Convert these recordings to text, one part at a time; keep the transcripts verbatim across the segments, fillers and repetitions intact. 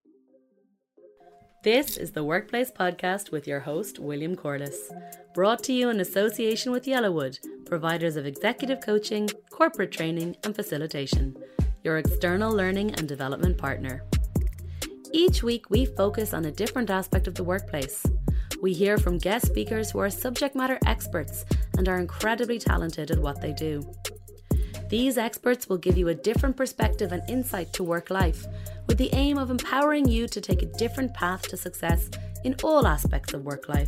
This is the Workplace Podcast with your host, William Corliss, brought to you in association with Yellowwood, providers of executive coaching, corporate training and facilitation, your external learning and development partner. Each week, we focus on a different aspect of the workplace. We hear from guest speakers who are subject matter experts and are incredibly talented at what they do. These experts will give you a different perspective and insight to work life, with the aim of empowering you to take a different path to success in all aspects of work life.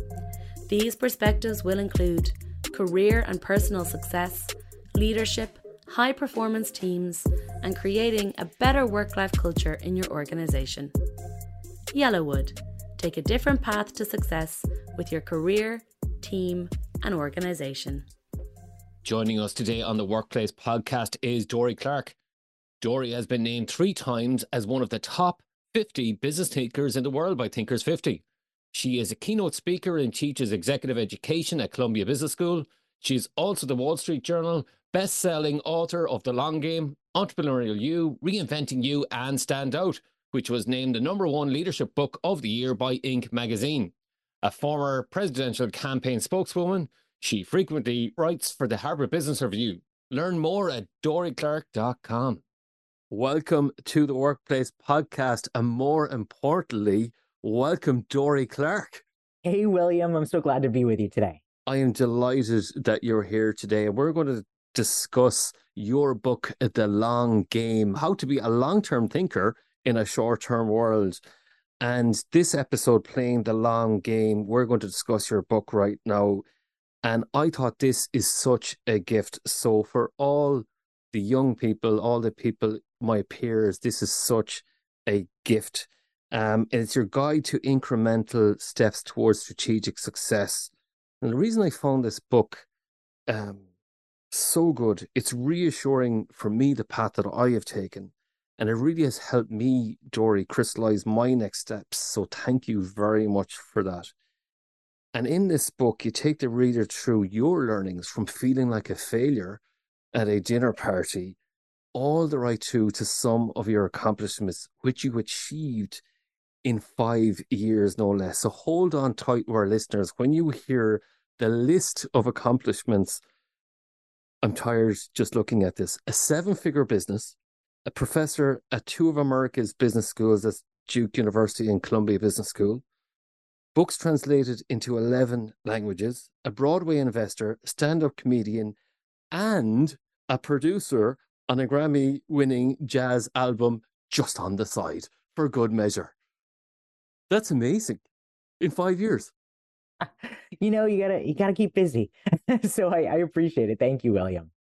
These perspectives will include career and personal success, leadership, high performance teams, and creating a better work-life culture in your organisation. Yellowwood, take a different path to success with your career, team, and organisation. Joining us today on the Workplace Podcast is Dory Clark. Dory has been named three times as one of the top fifty business thinkers in the world by Thinkers fifty. She is a keynote speaker and teaches executive education at Columbia Business School. She is also the Wall Street Journal best-selling author of The Long Game, Entrepreneurial You, Reinventing You, and Stand Out, which was named the number one leadership book of the year by Inc magazine. A former presidential campaign spokeswoman, she frequently writes for the Harvard Business Review. Learn more at dory clark dot com. Welcome to the Workplace Podcast, and more importantly, welcome Dory Clark. Hey, William. I'm so glad to be with you today. I am delighted that you're here today. We're going to discuss your book, The Long Game, how to be a long-term thinker in a short-term world. And this episode, Playing the Long Game, we're going to discuss your book right now. And I thought this is such a gift. So for all the young people, all the people, my peers, this is such a gift. Um, it's your guide to incremental steps towards strategic success. And the reason I found this book um, so good, it's reassuring for me the path that I have taken. And it really has helped me, Dory, crystallize my next steps. So thank you very much for that. And in this book, you take the reader through your learnings from feeling like a failure at a dinner party all the way through to some of your accomplishments, which you achieved in five years, no less. So hold on tight to our listeners. When you hear the list of accomplishments, I'm tired just looking at this. A seven-figure business, a professor at two of America's business schools, that's Duke University and Columbia Business School, books translated into eleven languages, a Broadway investor, stand-up comedian, and a producer on a Grammy-winning jazz album just on the side for good measure. That's amazing. In five years. You know, you gotta you gotta keep busy. So I, I appreciate it. Thank you, William.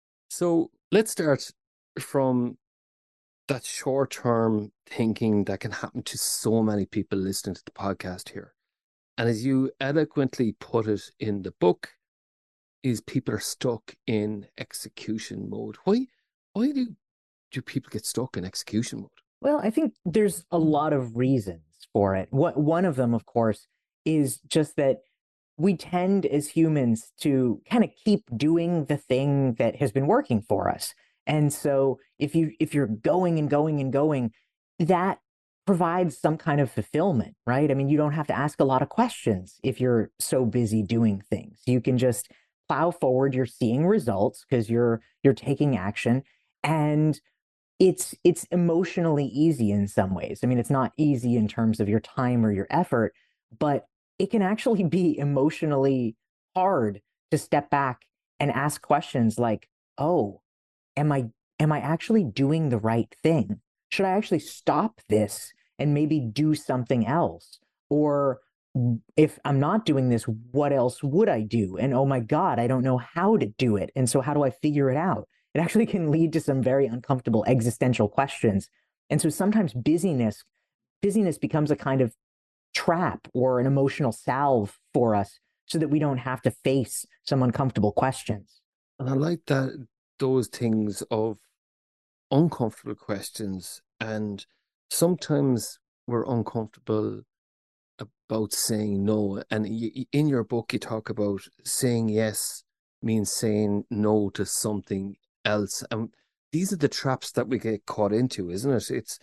So let's start from that short-term thinking that can happen to so many people listening to the podcast here. And as you eloquently put it in the book, is people are stuck in execution mode. Why why do do people get stuck in execution mode? Well, I think there's a lot of reasons for it. What one of them, of course, is just that we tend as humans to kind of keep doing the thing that has been working for us. And so if you if you're going and going and going, that provides some kind of fulfillment, right? I mean, you don't have to ask a lot of questions if you're so busy doing things. You can just plow forward. You're seeing results because you're you're taking action, and it's it's emotionally easy in some ways. I mean, it's not easy in terms of your time or your effort, but it can actually be emotionally hard to step back and ask questions like, "Oh, am I am I actually doing the right thing? Should I actually stop this and maybe do something else? Or if I'm not doing this, what else would I do? And oh my God, I don't know how to do it. And so how do I figure it out?" It actually can lead to some very uncomfortable existential questions. And so sometimes busyness, busyness becomes a kind of trap or an emotional salve for us so that we don't have to face some uncomfortable questions. And I like that, those things of uncomfortable questions. And sometimes we're uncomfortable about saying no. And in your book, you talk about saying yes means saying no to something else. And these are the traps that we get caught into, isn't it? It's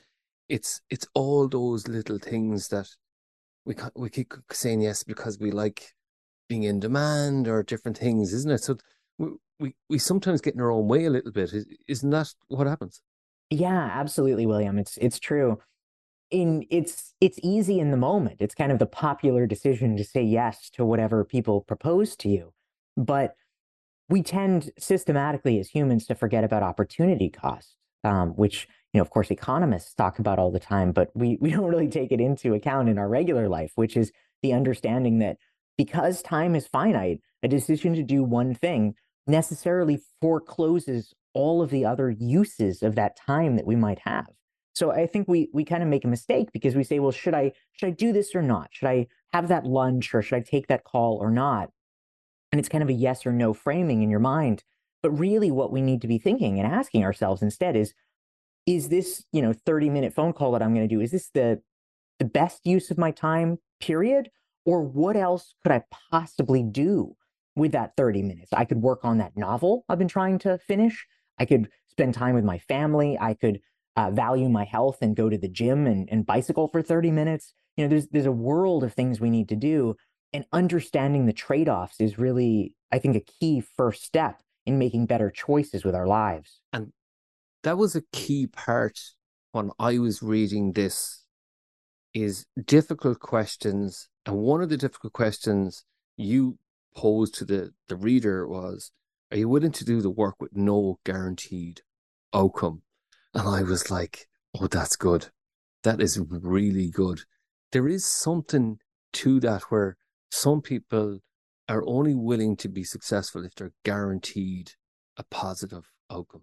it's it's all those little things that we ca- we keep saying yes because we like being in demand or different things, isn't it? So we we, we sometimes get in our own way a little bit. Is- Isn't that what happens? Yeah, absolutely, William. It's it's true. In it's it's easy in the moment. It's kind of the popular decision to say yes to whatever people propose to you. But we tend systematically as humans to forget about opportunity cost, um, which, you know, of course, economists talk about all the time, but we, we don't really take it into account in our regular life, which is the understanding that because time is finite, a decision to do one thing necessarily forecloses all of the other uses of that time that we might have. So I think we we kind of make a mistake because we say, well, should I should I do this or not? Should I have that lunch or should I take that call or not? And it's kind of a yes or no framing in your mind. But really what we need to be thinking and asking ourselves instead is, is this, you know, thirty minute phone call that I'm going to do, is this the the best use of my time, period? Or what else could I possibly do with that thirty minutes? I could work on that novel I've been trying to finish. I could spend time with my family. I could uh, value my health and go to the gym and, and bicycle for thirty minutes. You know, there's there's a world of things we need to do. And understanding the trade-offs is really, I think, a key first step in making better choices with our lives. And that was a key part when I was reading this is difficult questions. And one of the difficult questions you posed to the, the reader was, are you willing to do the work with no guaranteed outcome? And I was like, oh, that's good. That is really good. There is something to that where some people are only willing to be successful if they're guaranteed a positive outcome.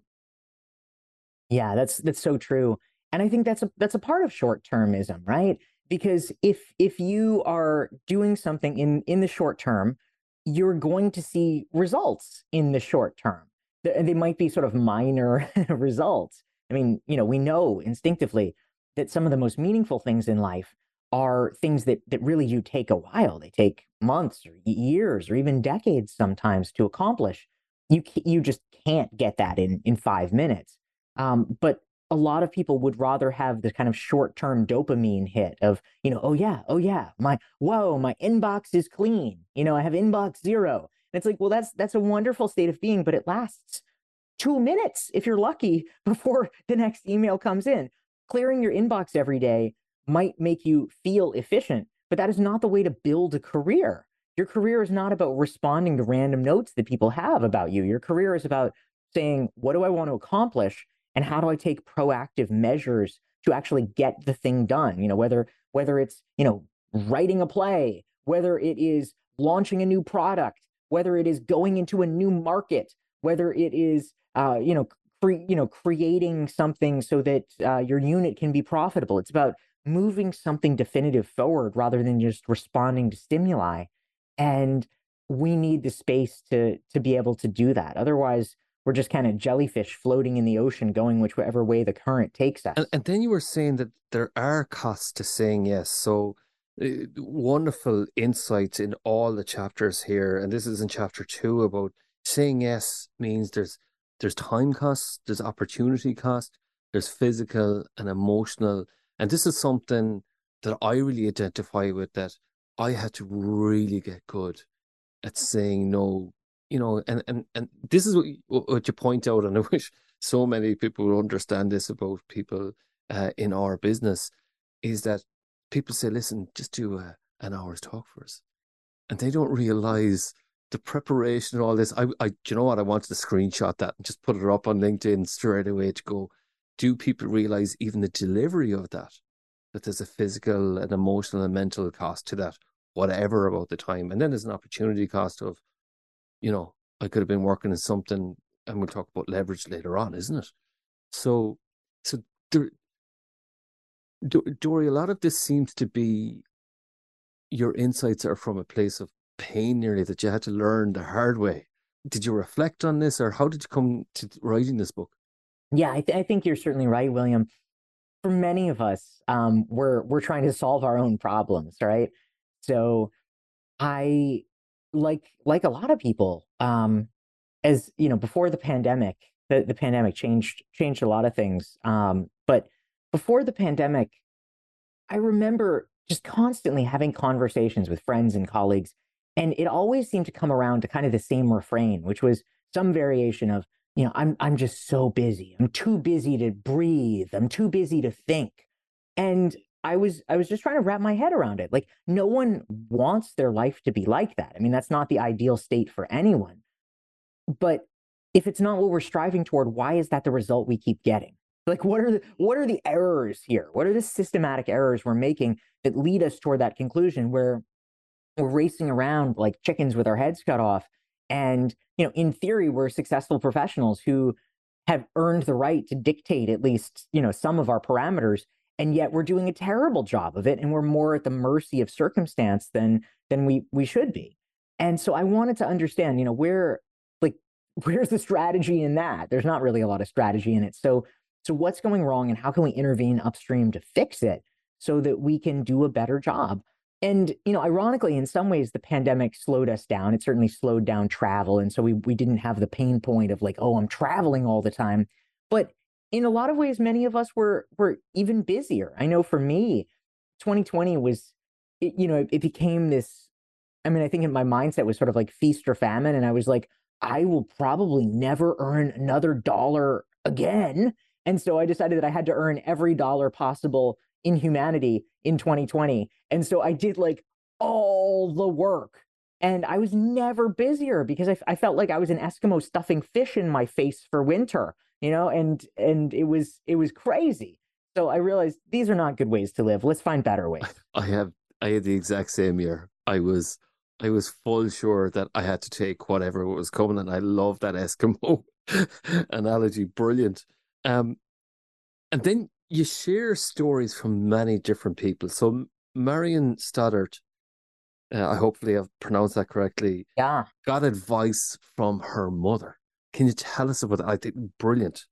Yeah, that's that's so true. And I think that's a that's a part of short-termism, right? Because if if you are doing something in in the short term, you're going to see results in the short term. They, they might be sort of minor results. I mean, you know, we know instinctively that some of the most meaningful things in life are things that that really do take a while. They take months or years or even decades sometimes to accomplish. You ca- you just can't get that in in five minutes. Um, but a lot of people would rather have the kind of short-term dopamine hit of, you know, oh yeah, oh yeah, my whoa, my inbox is clean. You know, I have inbox zero. And it's like, well, that's that's a wonderful state of being, but it lasts two minutes if you're lucky before the next email comes in. Clearing your inbox every day might make you feel efficient, but that is not the way to build a career. Your career is not about responding to random notes that people have about you. Your career is about saying, what do I want to accomplish? And how do I take proactive measures to actually get the thing done? You know, whether whether it's, you know, writing a play, whether it is launching a new product, whether it is going into a new market, whether it is uh, you know, cre- you know, creating something so that uh, your unit can be profitable. It's about moving something definitive forward rather than just responding to stimuli. And we need the space to to be able to do that. Otherwise, we're just kind of jellyfish floating in the ocean, going whichever way the current takes And, us. and then you were saying that there are costs to saying yes. So uh, wonderful insights in all the chapters here. And this is in chapter two about saying yes means there's there's time costs, there's opportunity cost, there's physical and emotional. And this is something that I really identify with that I had to really get good at saying no, you know, and and and this is what you, what you point out, and I wish so many people would understand this about people uh, in our business, is that people say, listen, just do a, an hour's talk for us, and they don't realize the preparation and all this. I, I, do you know what? I wanted to screenshot that and just put it up on LinkedIn straight away to go. Do people realize even the delivery of that? That there's a physical and emotional and mental cost to that, whatever about the time, and then there's an opportunity cost of, you know, I could have been working in something, and we'll talk about leverage later on, isn't it? So, so there, Dory, a lot of this seems to be your insights are from a place of pain, nearly that you had to learn the hard way. Did you reflect on this, or how did you come to writing this book? Yeah, I, th- I think you're certainly right, William. For many of us, um, we're we're trying to solve our own problems, right? So I like like a lot of people, um, as you know, before the pandemic, the, the pandemic changed changed a lot of things. Um, but before the pandemic, I remember just constantly having conversations with friends and colleagues, and it always seemed to come around to kind of the same refrain, which was some variation of, you know, I'm I'm just so busy. I'm too busy to breathe. I'm too busy to think. And I was I was just trying to wrap my head around it. Like no one wants their life to be like that. I mean, that's not the ideal state for anyone. But if it's not what we're striving toward, why is that the result we keep getting? Like what are the what are the errors here? What are the systematic errors we're making that lead us toward that conclusion where we're racing around like chickens with our heads cut off? And, you know, in theory, we're successful professionals who have earned the right to dictate at least, you know, some of our parameters, and yet we're doing a terrible job of it, and we're more at the mercy of circumstance than than we we should be. And so I wanted to understand, you know, where like where's the strategy in that? There's not really a lot of strategy in it. So so what's going wrong, and how can we intervene upstream to fix it so that we can do a better job? And, you know, ironically, in some ways, the pandemic slowed us down. It certainly slowed down travel. And so we, we didn't have the pain point of like, oh, I'm traveling all the time. But in a lot of ways, many of us were were even busier. I know for me, twenty twenty was, it, you know, it, it became this. I mean, I think in my mindset was sort of like feast or famine. And I was like, I will probably never earn another dollar again. And so I decided that I had to earn every dollar possible in humanity in twenty twenty. And so I did like all the work. And I was never busier because I, I felt like I was an Eskimo stuffing fish in my face for winter, you know, and and it was it was crazy. So I realized these are not good ways to live. Let's find better ways. I have I had the exact same year. I was I was full sure that I had to take whatever was coming, and I love that Eskimo analogy. Brilliant. Um, and then you share stories from many different people. So Marion Stoddart, uh, I hopefully have pronounced that correctly, Yeah. got advice from her mother. Can you tell us about that? I think brilliant.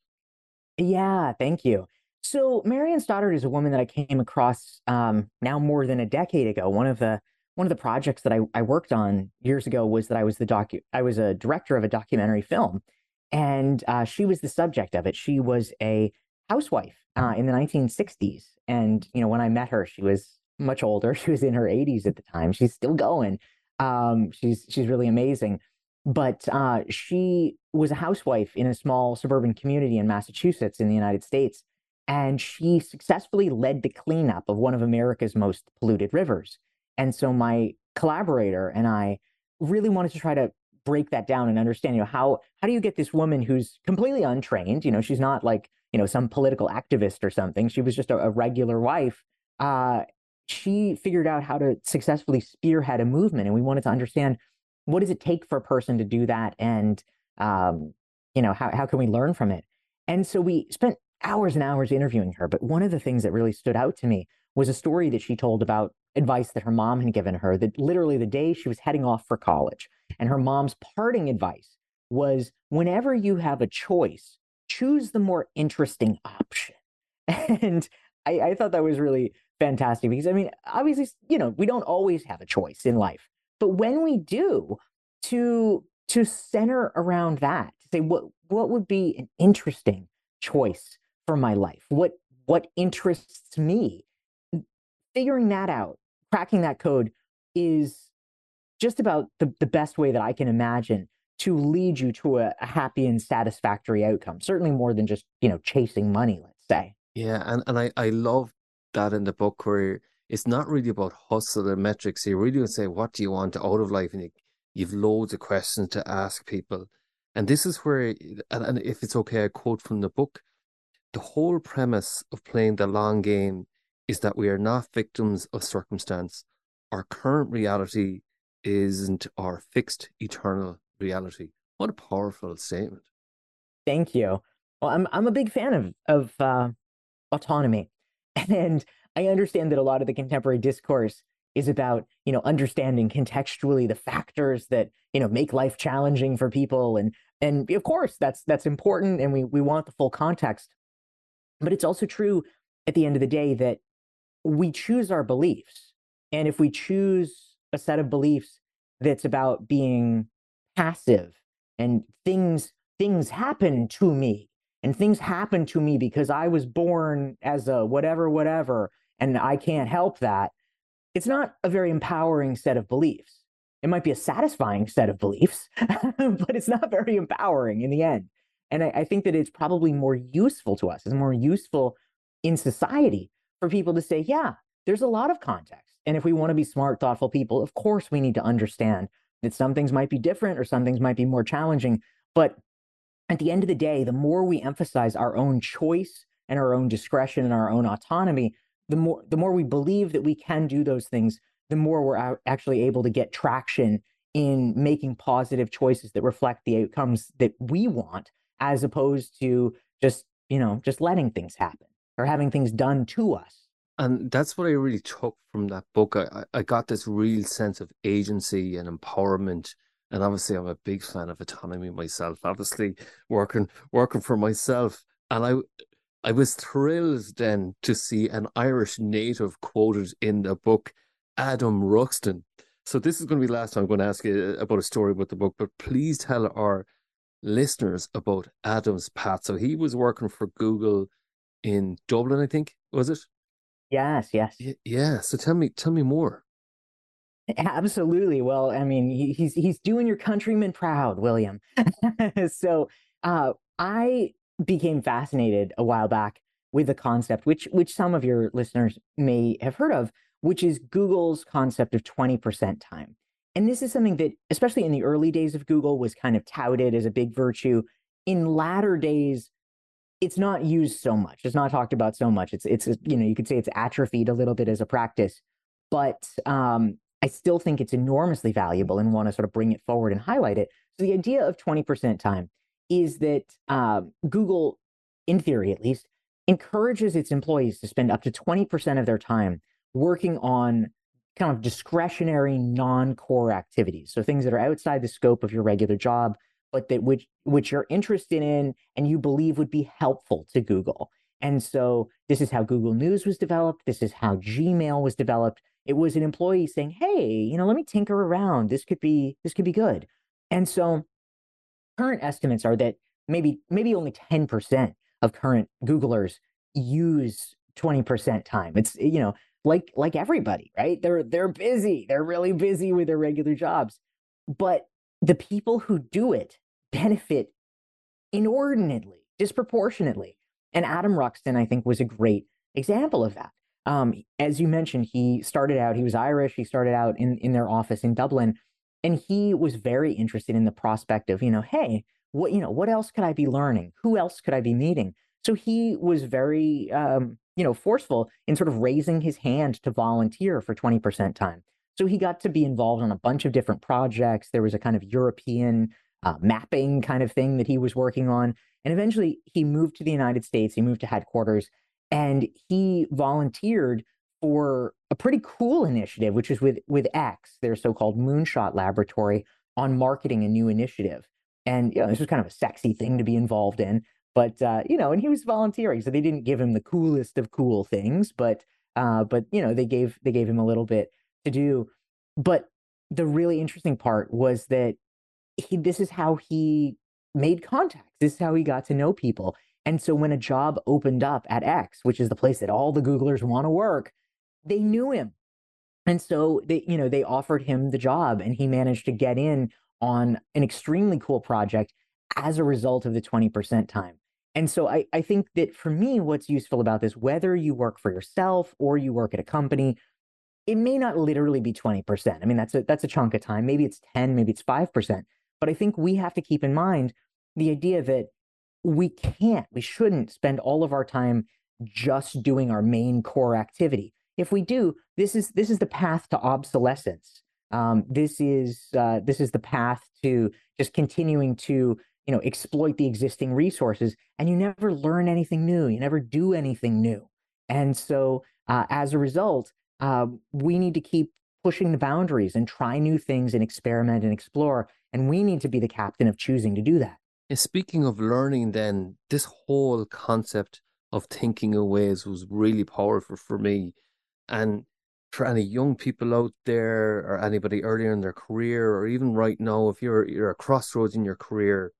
Yeah, thank you. So Marion Stoddard is a woman that I came across um, now more than a decade ago. One of the one of the projects that I, I worked on years ago was that I was the docu I was a director of a documentary film, and uh, she was the subject of it. She was a housewife uh, in the nineteen sixties, and you know when I met her, she was much older. She was in her eighties at the time. She's still going. Um, she's she's really amazing. But uh, she was a housewife in a small suburban community in Massachusetts in the United States. And she successfully led the cleanup of one of America's most polluted rivers. And so my collaborator and I really wanted to try to break that down and understand, you know, how how do you get this woman who's completely untrained, you know, she's not like, you know, some political activist or something. She was just a, a regular wife. Uh, she figured out how to successfully spearhead a movement. And we wanted to understand, what does it take for a person to do that? And, um, you know, how, how can we learn from it? And so we spent hours and hours interviewing her. But one of the things that really stood out to me was a story that she told about advice that her mom had given her, that literally the day she was heading off for college. And her mom's parting advice was, whenever you have a choice, choose the more interesting option. And I, I thought that was really fantastic because, I mean, obviously, you know, we don't always have a choice in life. But when we do, to to center around that, to say what what would be an interesting choice for my life, what what interests me, figuring that out, cracking that code is just about the, the best way that I can imagine to lead you to a, a happy and satisfactory outcome. Certainly more than just, you know, chasing money, let's say. Yeah, and, and I, I love that in the book where it's not really about hustle and metrics. You really would say, what do you want out of life? And you, you've loads of questions to ask people. And this is where, and, and if it's okay, I quote from the book, the whole premise of playing the long game is that we are not victims of circumstance. Our current reality isn't our fixed eternal reality. What a powerful statement. Thank you. Well, I'm I'm a big fan of of uh, autonomy, and I understand that a lot of the contemporary discourse is about, you know, understanding contextually the factors that, you know, make life challenging for people, and and of course that's that's important, and we we want the full context. But it's also true at the end of the day that we choose our beliefs, and if we choose a set of beliefs that's about being passive and things things happen to me, and things happen to me because I was born as a whatever, whatever, and I can't help that, it's not a very empowering set of beliefs. It might be a satisfying set of beliefs, but it's not very empowering in the end. And I, I think that it's probably more useful to us, it's more useful in society for people to say, yeah, there's a lot of context. And if we want to be smart, thoughtful people, of course we need to understand that some things might be different or some things might be more challenging. But at the end of the day, the more we emphasize our own choice and our own discretion and our own autonomy, the more the more we believe that we can do those things, the more we're actually able to get traction in making positive choices that reflect the outcomes that we want, as opposed to just, you know, just letting things happen or having things done to us. And that's what I really took from that book. I, I got this real sense of agency and empowerment. And obviously, I'm a big fan of autonomy myself, obviously working working for myself. And I I was thrilled then to see an Irish native quoted in the book, Adam Ruxton. So this is going to be the last time I'm going to ask you about a story about the book, but please tell our listeners about Adam's path. So he was working for Google in Dublin, I think, was it? Yes, yes. Yeah. So tell me, tell me more. Absolutely. Well, I mean, he, he's he's doing your countrymen proud, William. So uh, I became fascinated a while back with the concept, which which some of your listeners may have heard of, which is Google's concept of twenty percent time. And this is something that, especially in the early days of Google, was kind of touted as a big virtue. In latter days, it's not used so much. It's not talked about so much. It's, it's you know, you could say it's atrophied a little bit as a practice, but um, I still think it's enormously valuable and want to sort of bring it forward and highlight it. So the idea of twenty percent time is that uh, Google, in theory at least, encourages its employees to spend up to twenty percent of their time working on kind of discretionary non-core activities. So things that are outside the scope of your regular job, but that which which you're interested in and you believe would be helpful to Google. And so this is how Google News was developed. This is how Gmail was developed. It was an employee saying, hey, you know, let me tinker around. This could be this could be good. And so current estimates are that maybe maybe only ten percent of current Googlers use twenty percent time. It's, you know, like like everybody, right? They're they're busy. They're really busy with their regular jobs. But the people who do it benefit inordinately, disproportionately. And Adam Ruxton, I think, was a great example of that. Um, as you mentioned, he started out, he was Irish, he started out in, in their office in Dublin, and he was very interested in the prospect of, you know, hey, what, you know, what else could I be learning? Who else could I be meeting? So he was very, um, you know, forceful in sort of raising his hand to volunteer for twenty percent time. So he got to be involved on a bunch of different projects. There was a kind of European uh, mapping kind of thing that he was working on. And eventually he moved to the United States. He moved to headquarters and he volunteered for a pretty cool initiative, which is with, with X, their so-called Moonshot Laboratory, on marketing a new initiative. And, you know, this was kind of a sexy thing to be involved in. But, uh, you know, and he was volunteering. So they didn't give him the coolest of cool things, but, uh, but you know, they gave they gave him a little bit to do. But the really interesting part was that he, this is how he made contacts. This is how he got to know people. And so when a job opened up at X, which is the place that all the Googlers want to work, they knew him. And so they, you know, they offered him the job and he managed to get in on an extremely cool project as a result of the twenty percent time. And so I, I think that for me, what's useful about this, whether you work for yourself or you work at a company, it may not literally be twenty percent. I mean, that's a that's a chunk of time. Maybe it's ten, maybe it's five percent. But I think we have to keep in mind the idea that we can't, we shouldn't spend all of our time just doing our main core activity. If we do, this is this is the path to obsolescence. Um, this is uh, this is the path to just continuing to, you know, exploit the existing resources, and you never learn anything new. You never do anything new. And so uh, as a result, uh, we need to keep pushing the boundaries and try new things and experiment and explore. And we need to be the captain of choosing to do that. And speaking of learning, then, this whole concept of thinking in ways was really powerful for me. And for any young people out there or anybody earlier in their career, or even right now, if you're you're at a crossroads in your career,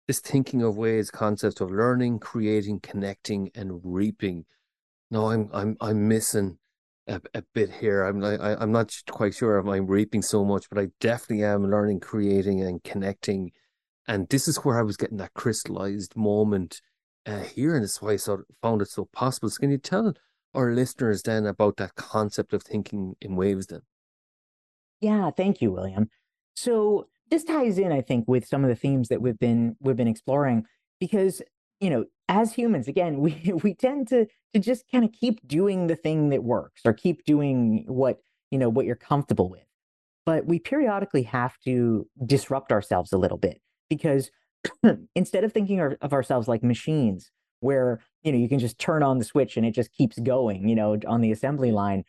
this thinking of ways, concept of learning, creating, connecting, and reaping. No, I'm I'm I'm missing a, a bit here. I'm like I, I'm not quite sure if I'm reaping so much, but I definitely am learning, creating, and connecting. And this is where I was getting that crystallized moment uh, here, and it's why I sort of found it so possible. So can you tell our listeners then about that concept of thinking in waves then? Yeah, thank you, William. So this ties in, I think, with some of the themes that we've been we've been exploring because, you know, as humans, again, we we tend to to just kind of keep doing the thing that works or keep doing what, you know, what you're comfortable with. But we periodically have to disrupt ourselves a little bit because instead of thinking of, of ourselves like machines where, you know, you can just turn on the switch and it just keeps going, you know, on the assembly line,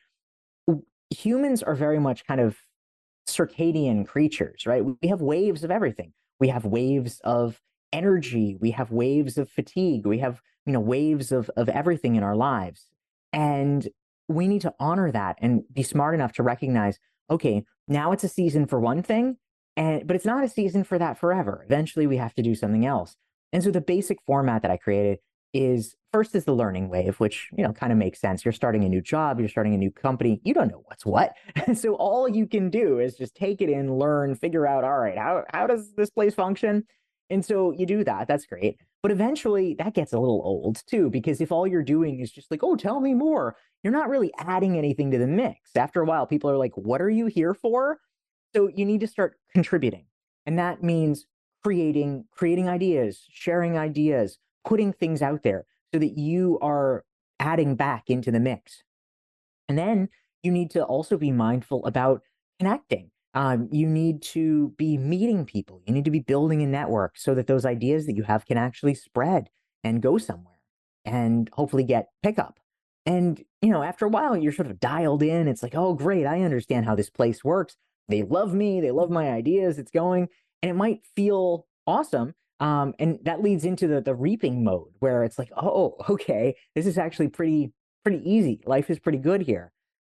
humans are very much kind of circadian creatures, right? We have waves of everything. We have waves of energy. We have waves of fatigue. We have, you know, waves of, of everything in our lives. And we need to honor that and be smart enough to recognize, okay, now it's a season for one thing, and but it's not a season for that forever. Eventually we have to do something else. And so the basic format that I created is first is the learning wave, which, you know, kind of makes sense. You're starting a new job, you're starting a new company, you don't know what's what. So all you can do is just take it in, learn, figure out, all right, how, how does this place function? And so you do that, that's great. But eventually that gets a little old too, because if all you're doing is just like, oh, tell me more, you're not really adding anything to the mix. After a while, people are like, what are you here for? So you need to start contributing. And that means creating, creating ideas, sharing ideas, putting things out there so that you are adding back into the mix. And then you need to also be mindful about connecting. Um, you need to be meeting people. You need to be building a network so that those ideas that you have can actually spread and go somewhere and hopefully get pickup. And, you know, after a while, you're sort of dialed in. It's like, oh, great, I understand how this place works. They love me. They love my ideas. It's going. And it might feel awesome. Um, and that leads into the, the reaping mode where it's like, oh, okay, this is actually pretty, pretty easy. Life is pretty good here.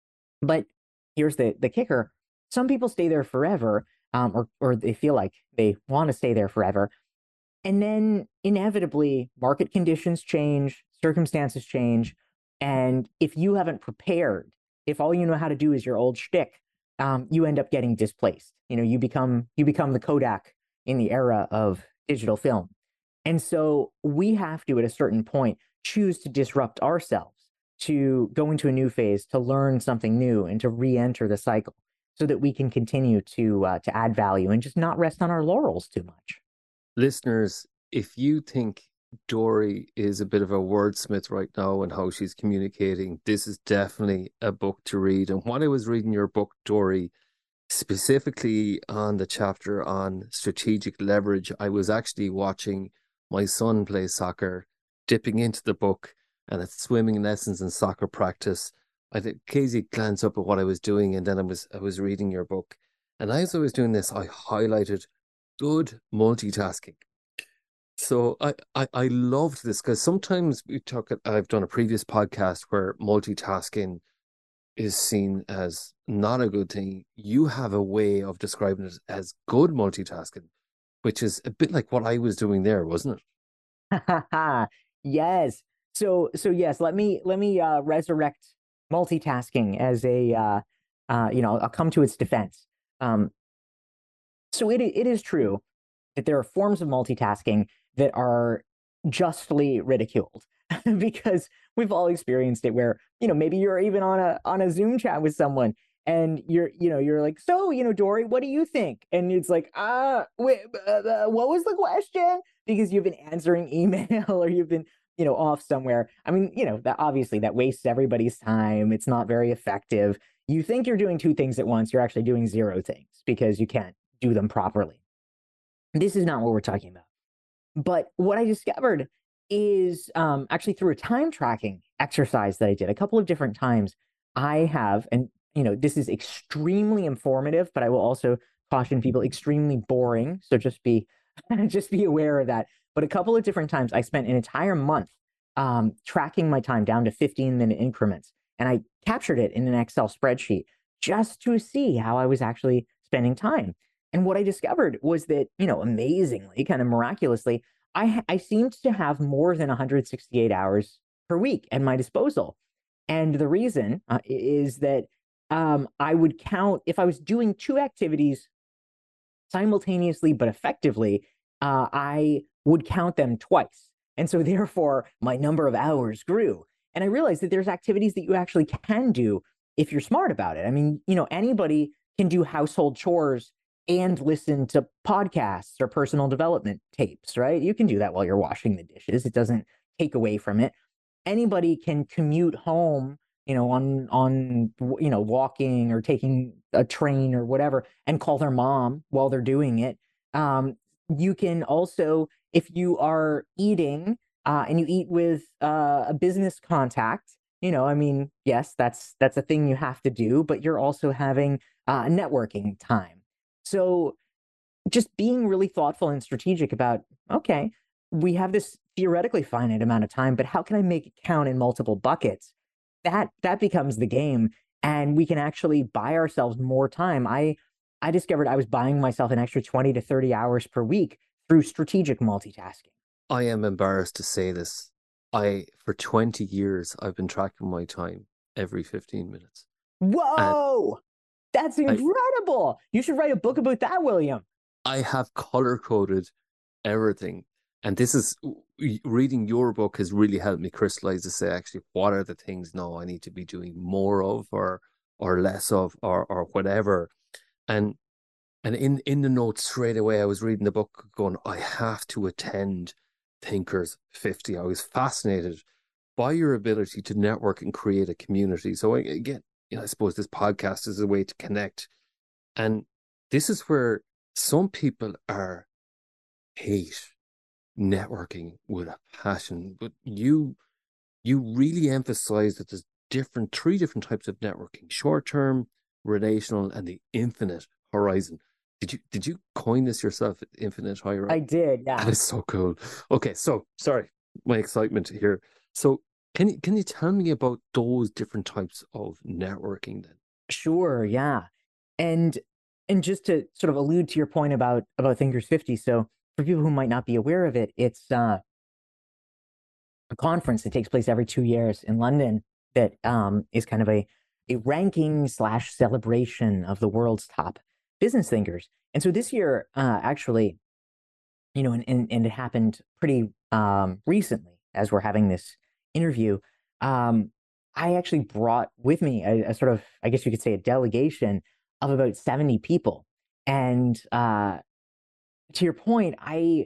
But here's the, the kicker. Some people stay there forever, um, or, or they feel like they want to stay there forever. And then inevitably, market conditions change, circumstances change. And if you haven't prepared, if all you know how to do is your old shtick, um, you end up getting displaced. You know, you become you become the Kodak in the era of digital film. And so we have to, at a certain point, choose to disrupt ourselves, to go into a new phase, to learn something new, and to re-enter the cycle so that we can continue to uh, to add value and just not rest on our laurels too much. Listeners, if you think Dory is a bit of a wordsmith right now and how she's communicating, this is definitely a book to read. And when I was reading your book, Dory, specifically on the chapter on strategic leverage, I was actually watching my son play soccer, dipping into the book, and it's swimming lessons and soccer practice. I did occasionally glance up at what I was doing, and then I was I was reading your book. And as I was doing this, I highlighted good multitasking. So I, I, I loved this because sometimes we talk, I've done a previous podcast where multitasking is seen as not a good thing. You have a way of describing it as good multitasking, which is a bit like what I was doing there, wasn't it? Yes. So so yes, let me let me uh, resurrect multitasking as a uh, uh, you know, I'll come to its defense. Um, so it it is true that there are forms of multitasking that are justly ridiculed because we've all experienced it where, you know, maybe you're even on a on a Zoom chat with someone and you're, you know, you're like, so, you know, Dory, what do you think? And it's like, ah, uh, wait, uh, uh, what was the question? Because you've been answering email or you've been, you know, off somewhere. I mean, you know, that obviously that wastes everybody's time. It's not very effective. You think you're doing two things at once. You're actually doing zero things because you can't do them properly. This is not what we're talking about. But what I discovered is um, actually through a time tracking exercise that I did a couple of different times, I have, and you know, this is extremely informative, but I will also caution people extremely boring. So just be, just be aware of that. But a couple of different times I spent an entire month um, tracking my time down to fifteen minute increments. And I captured it in an Excel spreadsheet just to see how I was actually spending time. And what I discovered was that, you know, amazingly, kind of miraculously, I I seemed to have more than one hundred sixty-eight hours per week at my disposal. And the reason uh, is that um, I would count if I was doing two activities simultaneously but effectively, uh, I would count them twice. And so therefore, my number of hours grew. And I realized that there's activities that you actually can do if you're smart about it. I mean, you know, anybody can do household chores and listen to podcasts or personal development tapes, right? You can do that while you're washing the dishes. It doesn't take away from it. Anybody can commute home, you know, on on you know, walking or taking a train or whatever, and call their mom while they're doing it. Um, you can also, if you are eating uh, and you eat with uh, a business contact, you know, I mean, yes, that's that's a thing you have to do, but you're also having uh, networking time. So just being really thoughtful and strategic about, okay, we have this theoretically finite amount of time, but how can I make it count in multiple buckets? That that becomes the game, and we can actually buy ourselves more time. I I discovered I was buying myself an extra twenty to thirty hours per week through strategic multitasking. I am embarrassed to say this. I, for twenty years, I've been tracking my time every fifteen minutes. Whoa! That's I, incredible. You should write a book about that, William. I have color coded everything. And this is, reading your book has really helped me crystallize to say, actually, what are the things now I need to be doing more of, or or less of, or or whatever. And and in, in the notes straight away, I was reading the book going, I have to attend Thinkers fifty. I was fascinated by your ability to network and create a community. So again, you know, I suppose this podcast is a way to connect. And this is where some people are hate networking with a passion, but you you really emphasize that there's different three different types of networking: short-term, relational, and the infinite horizon. Did you did you coin this yourself, infinite horizon? I did, yeah. That is so cool. Okay, so sorry, my excitement here. So can you can you tell me about those different types of networking then? Sure, yeah. And and just to sort of allude to your point about about Thinkers fifty, so for people who might not be aware of it, it's uh, a conference that takes place every two years in London that um, is kind of a, a ranking slash celebration of the world's top business thinkers. And so this year, uh, actually, you know, and, and, and it happened pretty um, recently as we're having this interview, um, I actually brought with me a, a sort of, I guess you could say, a delegation of about seventy people. And uh, to your point, I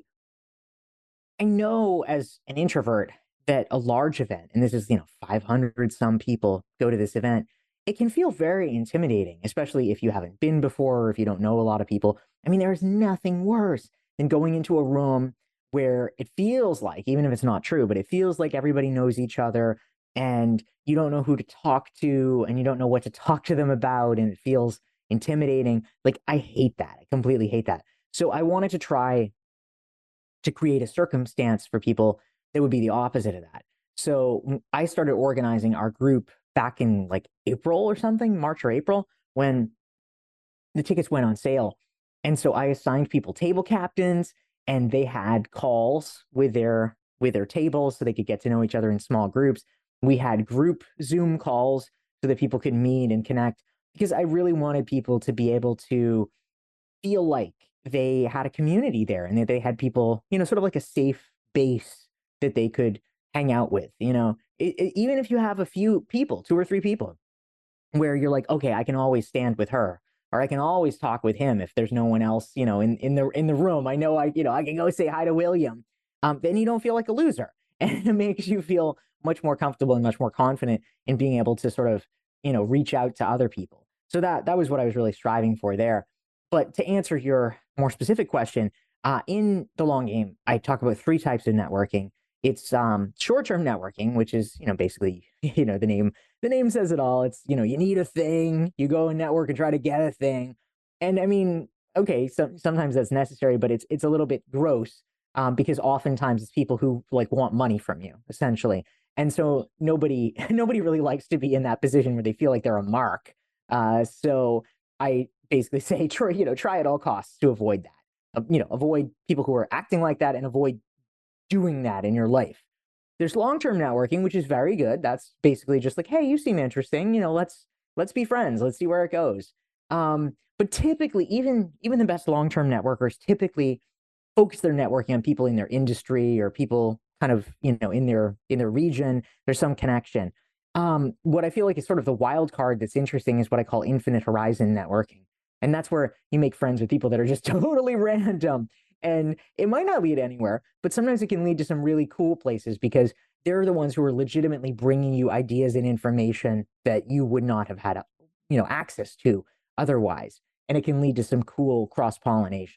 I know as an introvert that a large event, and this is, you know, five hundred some people go to this event, it can feel very intimidating, especially if you haven't been before or if you don't know a lot of people. I mean, there's nothing worse than going into a room where it feels like, even if it's not true, but it feels like everybody knows each other and you don't know who to talk to and you don't know what to talk to them about, and it feels intimidating. Like, I hate that. I completely hate that. So I wanted to try to create a circumstance for people that would be the opposite of that. So I started organizing our group back in like April or something, March or April, when the tickets went on sale. And so I assigned people table captains, and they had calls with their with their tables so they could get to know each other in small groups. We had group Zoom calls so that people could meet and connect, because I really wanted people to be able to feel like they had a community there and that they had people, you know, sort of like a safe base that they could hang out with. You know, it, it, even if you have a few people, two or three people, where you're like, okay, I can always stand with her, or I can always talk with him if there's no one else, you know, in, in the in the room. I know I, you know, I can go say hi to William. Um, then you don't feel like a loser, and it makes you feel much more comfortable and much more confident in being able to sort of, you know, reach out to other people. So that that was what I was really striving for there. But to answer your more specific question, uh, in the long game, I talk about three types of networking. It's um, short-term networking, which is, you know, basically, you know, the name the name says it all. It's, you know, you need a thing, you go and network and try to get a thing. And I mean, okay, so sometimes that's necessary, but it's it's a little bit gross um, because oftentimes it's people who like want money from you, essentially. And so nobody nobody really likes to be in that position where they feel like they're a mark. Uh, so I basically say, try, you know, try at all costs to avoid that. Uh, you know, avoid people who are acting like that and avoid doing that in your life. There's long-term networking, which is very good. That's basically just like, hey, you seem interesting. You know, let's let's be friends. Let's see where it goes. Um, but typically, even even the best long-term networkers typically focus their networking on people in their industry or people kind of, you know, in their in their region. There's some connection. Um, what I feel like is sort of the wild card that's interesting is what I call infinite horizon networking. And that's where you make friends with people that are just totally random. And it might not lead anywhere, but sometimes it can lead to some really cool places because they're the ones who are legitimately bringing you ideas and information that you would not have had, you know, access to otherwise. And it can lead to some cool cross-pollination.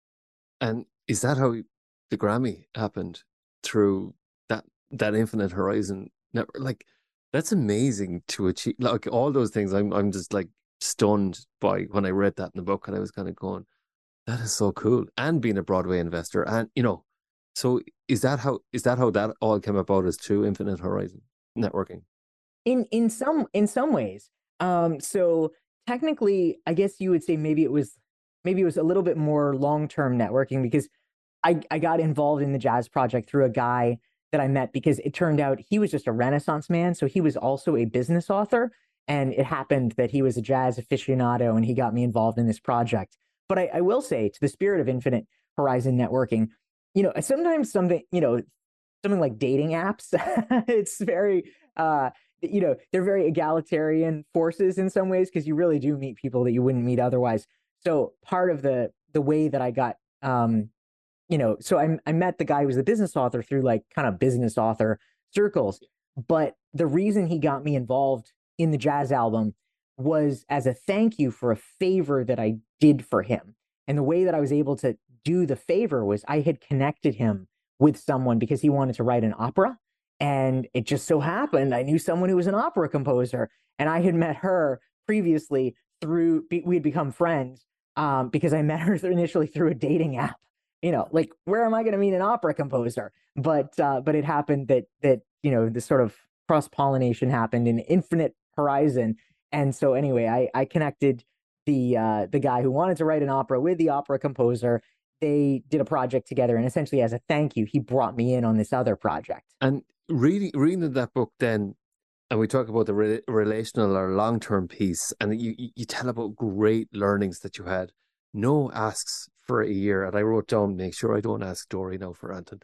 And is that how the Grammy happened? Through that that infinite horizon network? Like, that's amazing to achieve. Like, all those things, I'm I'm just like stunned by when I read that in the book, and I was kind of going, that is so cool. And being a Broadway investor, and you know, so is that how is that how that all came about, is through infinite horizon networking? In in some in some ways. Um, so technically, I guess you would say maybe it was maybe it was a little bit more long-term networking because I, I got involved in the Jazz Project through a guy that I met because it turned out he was just a Renaissance man. So he was also a business author. And it happened that he was a jazz aficionado and he got me involved in this project. But I, I will say, to the spirit of infinite horizon networking, you know, sometimes something, you know, something like dating apps, it's very, uh, you know, they're very egalitarian forces in some ways because you really do meet people that you wouldn't meet otherwise. So part of the the way that I got, um, you know, so I, I met the guy who was the business author through like kind of business author circles. But the reason he got me involved in the Jazz album was as a thank you for a favor that I did for him. And the way that I was able to do the favor was I had connected him with someone because he wanted to write an opera. And it just so happened I knew someone who was an opera composer. And I had met her previously through, we had become friends um, because I met her initially through a dating app. You know, like, where am I going to meet an opera composer? But uh, but it happened that that you know this sort of cross pollination happened in infinite horizon, and so anyway, I I connected the uh, the guy who wanted to write an opera with the opera composer. They did a project together, and essentially as a thank you, he brought me in on this other project. And reading reading that book, then, and we talk about the re- relational or long term piece, and you you tell about great learnings that you had. No asks for a year, and I wrote down, make sure I don't ask Dory now for Anton.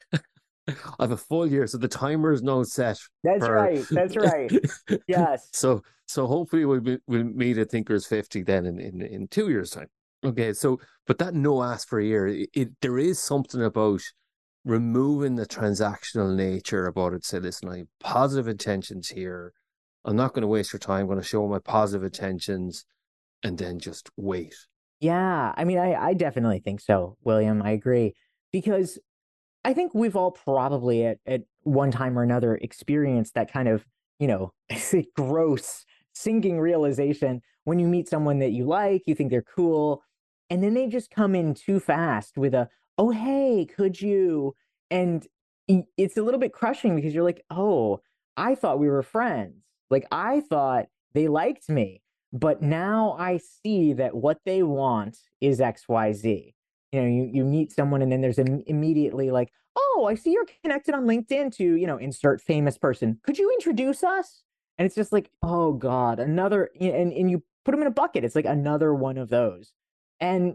I have a full year, so the timer is now set. That's for... right. That's right. Yes. So so hopefully we'll be, we'll meet at Thinkers fifty then in, in in two years' time. Okay. So, but that no ask for a year, it, it there is something about removing the transactional nature about it. Say, listen, I have positive intentions here. I'm not going to waste your time. I'm going to show my positive intentions, and then just wait. Yeah, I mean, I, I definitely think so, William. I agree. Because I think we've all probably at, at one time or another experienced that kind of, you know, gross, sinking realization when you meet someone that you like, you think they're cool, and then they just come in too fast with a, oh, hey, could you? And it's a little bit crushing because you're like, oh, I thought we were friends. Like, I thought they liked me. But now I see that what they want is X Y Z. You know, you, you meet someone and then there's Im- immediately like, oh, I see you're connected on LinkedIn to, you know, insert famous person. Could you introduce us? And it's just like, oh God, another, and, and you put them in a bucket. It's like another one of those. And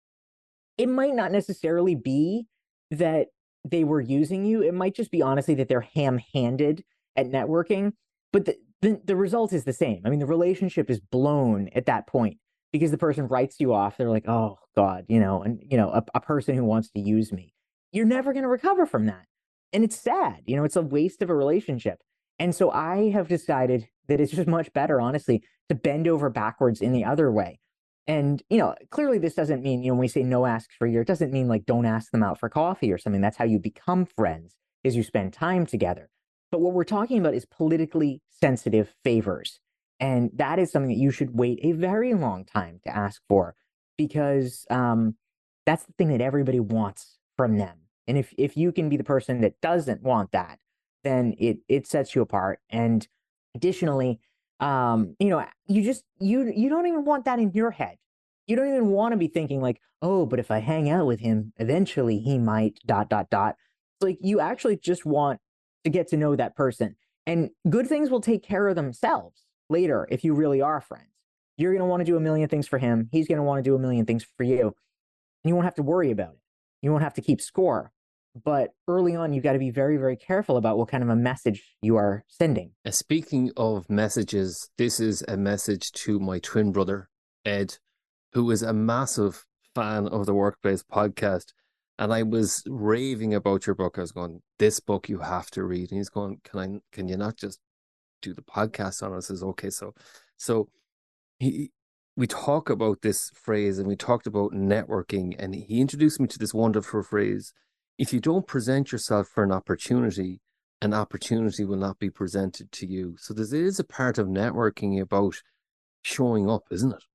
it might not necessarily be that they were using you. It might just be honestly that they're ham-handed at networking. But the, the, the result is the same. I mean, the relationship is blown at that point because the person writes you off. They're like, oh God, you know, and you know, a, a person who wants to use me. You're never going to recover from that. And it's sad, you know, it's a waste of a relationship. And so I have decided that it's just much better, honestly, to bend over backwards in the other way. And, you know, clearly this doesn't mean, you know, when we say no asks for a year, it doesn't mean like don't ask them out for coffee or something. That's how you become friends, is you spend time together. But what we're talking about is politically sensitive favors. And that is something that you should wait a very long time to ask for because um, that's the thing that everybody wants from them. And if, if you can be the person that doesn't want that, then it, it sets you apart. And additionally, um, you know, you just, you, you don't even want that in your head. You don't even want to be thinking like, oh, but if I hang out with him, eventually he might dot, dot, dot. It's like you actually just want to get to know that person. And good things will take care of themselves later if you really are friends. You're going to want to do a million things for him. He's going to want to do a million things for you. And you won't have to worry about it. You won't have to keep score. But early on, you've got to be very, very careful about what kind of a message you are sending. Uh, Speaking of messages, this is a message to my twin brother, Ed, who is a massive fan of the Workplace podcast. And I was raving about your book. I was going, this book you have to read. And he's going, can I, can you not just do the podcast on it? I says, okay. So, so he, we talk about this phrase and we talked about networking, and he introduced me to this wonderful phrase. If you don't present yourself for an opportunity, an opportunity will not be presented to you. So there is a part of networking about showing up, isn't it?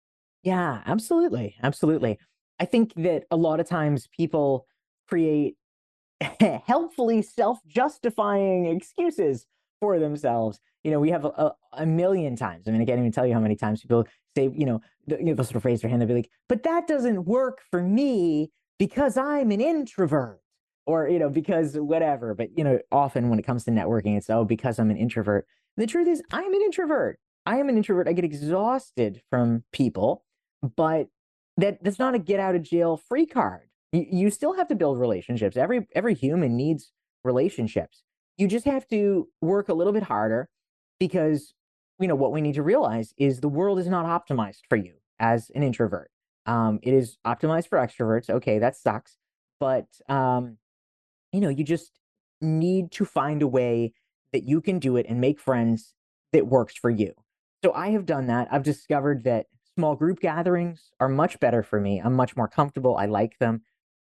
Yeah, absolutely. Absolutely. I think that a lot of times people create helpfully self-justifying excuses for themselves. You know, we have a, a, a million times. I mean, I can't even tell you how many times people say, you know, the, you know, they'll sort of raise their hand. They'll be like, but that doesn't work for me because I'm an introvert, or, you know, because whatever. But, you know, often when it comes to networking, it's, oh, because I'm an introvert. And the truth is, I'm an introvert. I am an introvert. I get exhausted from people, but that that's not a get out of jail free card. You, you still have to build relationships. Every every human needs relationships. You just have to work a little bit harder, because, you know, what we need to realize is the world is not optimized for you as an introvert. Um, it is optimized for extroverts. Okay, that sucks. But, um, you know, you just need to find a way that you can do it and make friends that works for you. So I have done that. I've discovered that small group gatherings are much better for me. I'm much more comfortable. I like them.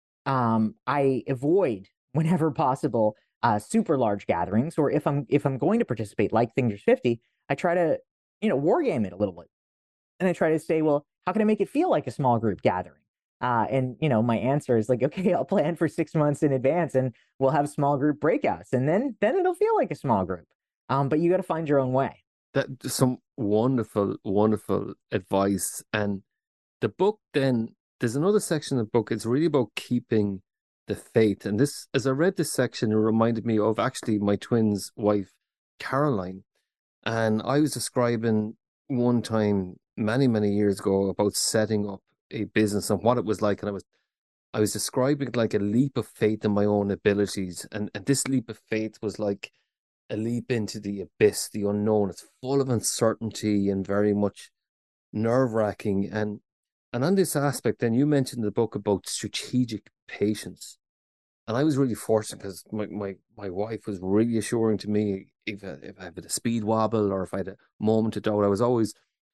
Um, I avoid, whenever possible, uh, super large gatherings, or if I'm if I'm going to participate, like Thinkers fifty, I try to, you know, war game it a little bit, and I try to say, well, how can I make it feel like a small group gathering? Uh, and you know, my answer is like, okay, I'll plan for six months in advance, and we'll have small group breakouts, and then then it'll feel like a small group. Um, but you got to find your own way. That some wonderful, wonderful advice. And the book then, there's another section of the book. It's really about keeping the faith. And this, as I read this section, it reminded me of actually my twin's wife, Caroline. And I was describing one time many, many years ago about setting up a business and what it was like. And I was I was describing it like a leap of faith in my own abilities. And, and this leap of faith was like a leap into the abyss, the unknown. It's full of uncertainty and very much nerve wracking. And and on this aspect, then you mentioned the book about strategic patience. And I was really fortunate because my, my, my wife was really assuring to me if, I- if I had a speed wobble or if I had a moment of doubt, I was always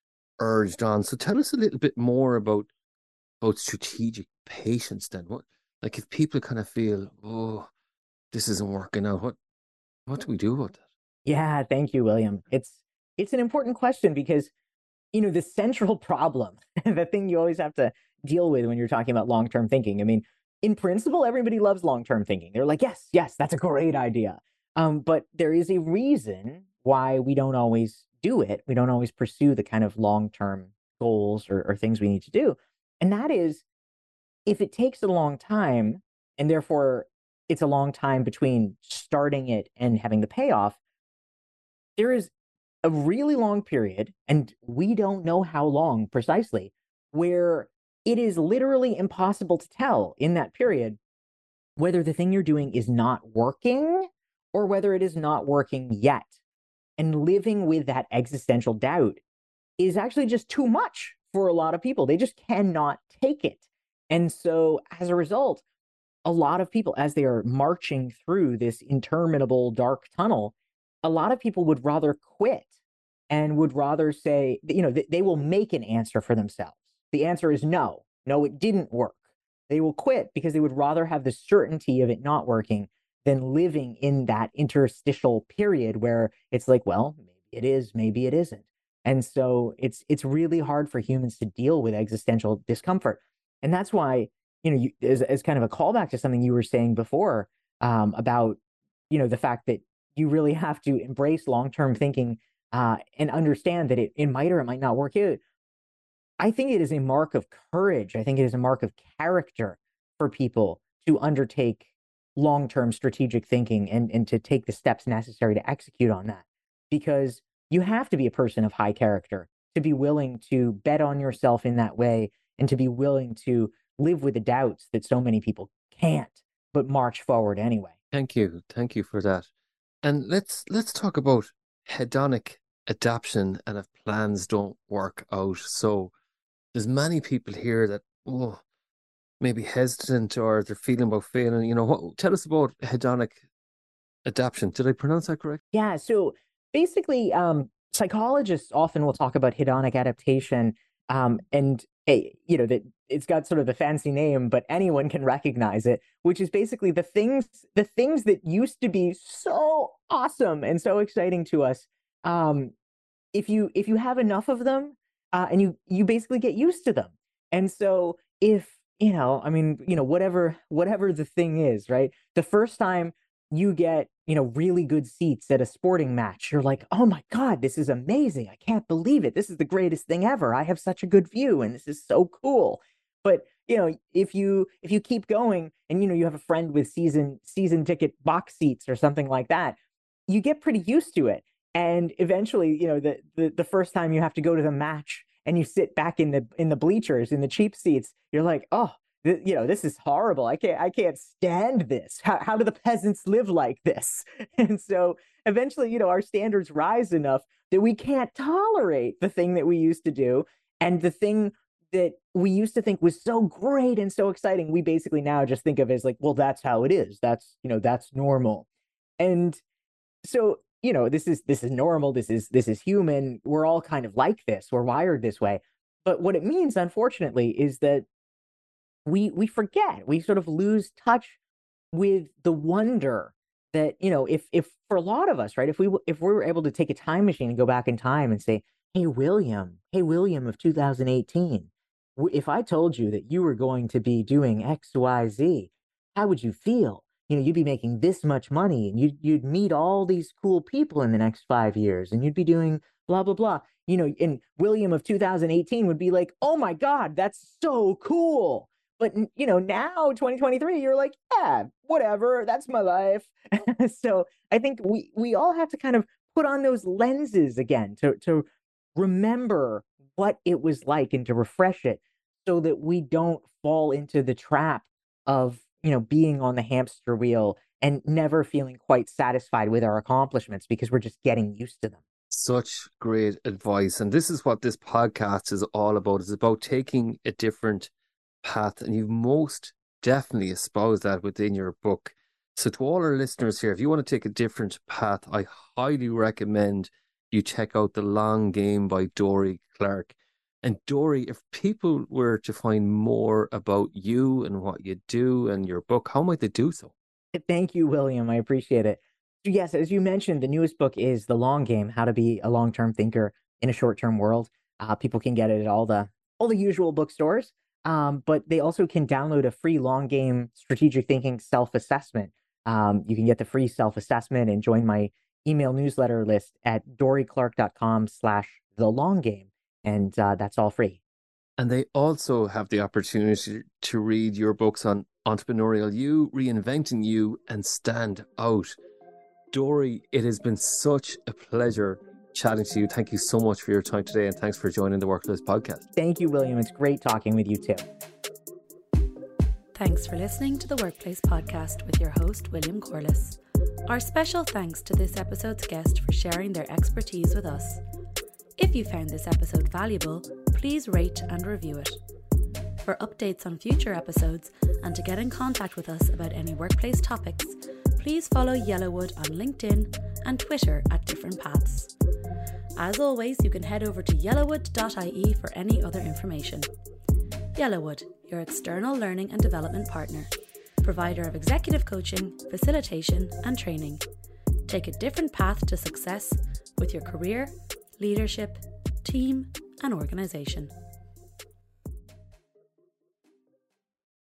urged on. So tell us a little bit more about about strategic patience then. What, like if people kind of feel, oh, this isn't working out, what what do we do about that? Yeah, thank you, William. It's it's an important question because, you know, the central problem, the thing you always have to deal with when you're talking about long-term thinking. I mean, in principle, everybody loves long-term thinking. They're like, yes, yes, that's a great idea. Um, but there is a reason why we don't always do it. We don't always pursue the kind of long-term goals or, or things we need to do. And that is, if it takes a long time, and therefore it's a long time between starting it and having the payoff, there is a really long period, and we don't know how long precisely, where it is literally impossible to tell in that period whether the thing you're doing is not working or whether it is not working yet. And living with that existential doubt is actually just too much for a lot of people. They just cannot take it. And so as a result, a lot of people, as they are marching through this interminable dark tunnel, a lot of people would rather quit and would rather say, you know, they will make an answer for themselves. The answer is no, no, it didn't work. They will quit because they would rather have the certainty of it not working than living in that interstitial period where it's like, well, maybe it is, maybe it isn't. And so it's it's really hard for humans to deal with existential discomfort. And that's why, you know, you, as, as kind of a callback to something you were saying before, um, about, you know, the fact that you really have to embrace long-term thinking, uh, and understand that it, it might or it might not work out. I think it is a mark of courage. I think it is a mark of character for people to undertake long-term strategic thinking and, and to take the steps necessary to execute on that. Because you have to be a person of high character to be willing to bet on yourself in that way and to be willing to live with the doubts that so many people can't, but march forward anyway. Thank you. Thank you for that. And let's let's talk about hedonic adaptation and if plans don't work out. So there's many people here that oh maybe hesitant or they're feeling about failing. You know, what tell us about hedonic adaptation. Did I pronounce that correct? Yeah, so basically um psychologists often will talk about hedonic adaptation um and hey, you know that it's got sort of the fancy name, but anyone can recognize it, which is basically the things the things that used to be so awesome and so exciting to us. Um, if you if you have enough of them, uh, and you you basically get used to them. And so if you know, I mean, you know, whatever whatever the thing is, right? The first time you get, you know, really good seats at a sporting match, you're like, oh my God, this is amazing. I can't believe it. This is the greatest thing ever. I have such a good view and this is so cool. But, you know, if you if you keep going and, you know, you have a friend with season season ticket box seats or something like that, you get pretty used to it. And eventually, you know, the, the, the first time you have to go to the match and you sit back in the in the bleachers, in the cheap seats, you're like, oh, you know, this is horrible. I can't, I can't stand this. How, how do the peasants live like this? And so eventually, you know, our standards rise enough that we can't tolerate the thing that we used to do. And the thing that we used to think was so great and so exciting, we basically now just think of as like, well, that's how it is. That's, you know, that's normal. And so, you know, this is, this is normal. This is, this is human. We're all kind of like this. We're wired this way. But what it means, unfortunately, is that we we forget, we sort of lose touch with the wonder that, you know, if if for a lot of us, right, if we if we were able to take a time machine and go back in time and say, hey William, hey William of two thousand eighteen, if I told you that you were going to be doing X Y Z, how would you feel? You know, you'd be making this much money and you'd you'd meet all these cool people in the next five years and you'd be doing blah blah blah. You know, and William of two thousand eighteen would be like, oh my God, that's so cool. But, you know, now twenty twenty-three, you're like, yeah, whatever, that's my life. So I think we we all have to kind of put on those lenses again to to remember what it was like and to refresh it so that we don't fall into the trap of, you know, being on the hamster wheel and never feeling quite satisfied with our accomplishments because we're just getting used to them. Such great advice. And this is what this podcast is all about. It's about taking a different path, and you've most definitely espoused that within your book. So to all our listeners here, if you want to take a different path, I highly recommend you check out The Long Game by Dorie Clark. And Dorie, if people were to find more about you and what you do and your book, how might they do so? Thank you, William. I appreciate it. So yes, as you mentioned, the newest book is The Long Game, How to Be a Long-Term Thinker in a Short-Term World. Uh, people can get it at all the all the usual bookstores. Um, but they also can download a free long game strategic thinking self-assessment. Um, you can get the free self-assessment and join my email newsletter list at dorieclark.com slash the long game. And uh, that's all free. And they also have the opportunity to read your books on entrepreneurial you, reinventing you, and stand out. Dorie, it has been such a pleasure chatting to you. Thank you so much for your time today, and thanks for joining the Workplace Podcast. Thank you, William. It's great talking with you too. Thanks for listening to the Workplace Podcast with your host, William Corliss. Our special thanks to this episode's guest for sharing their expertise with us. If you found this episode valuable, please rate and review it. For updates on future episodes and to get in contact with us about any workplace topics, please follow Yellowwood on LinkedIn and Twitter at Different Paths. As always, you can head over to yellowwood dot I E for any other information. Yellowwood, your external learning and development partner, provider of executive coaching, facilitation, and training. Take a different path to success with your career, leadership, team, and organization.